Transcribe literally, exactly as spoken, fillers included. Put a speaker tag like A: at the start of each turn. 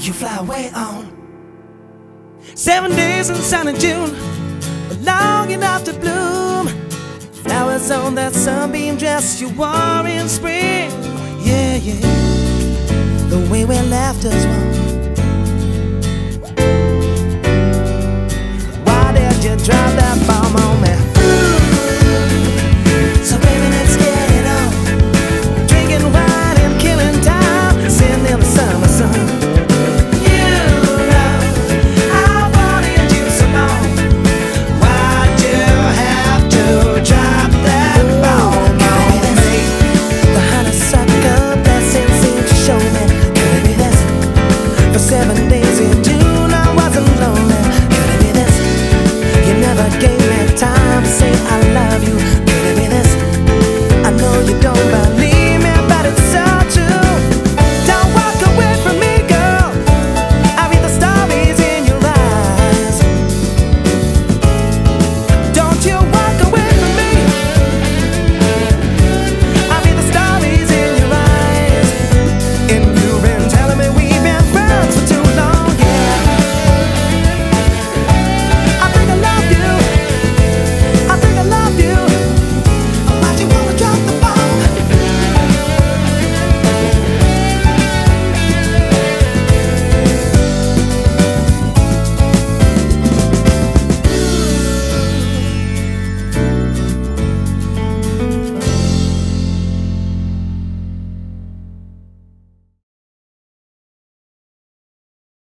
A: you fly away on. Seven days in sunny June, long enough to bloom. Flowers on that sunbeam dress you wore in spring. Yeah, yeah, the way we left us wrong. Why did you drop that bomb on me? Ooh, so baby, let's get it on. Drinking wine and killing time, sitting in the summer sun. Seven days into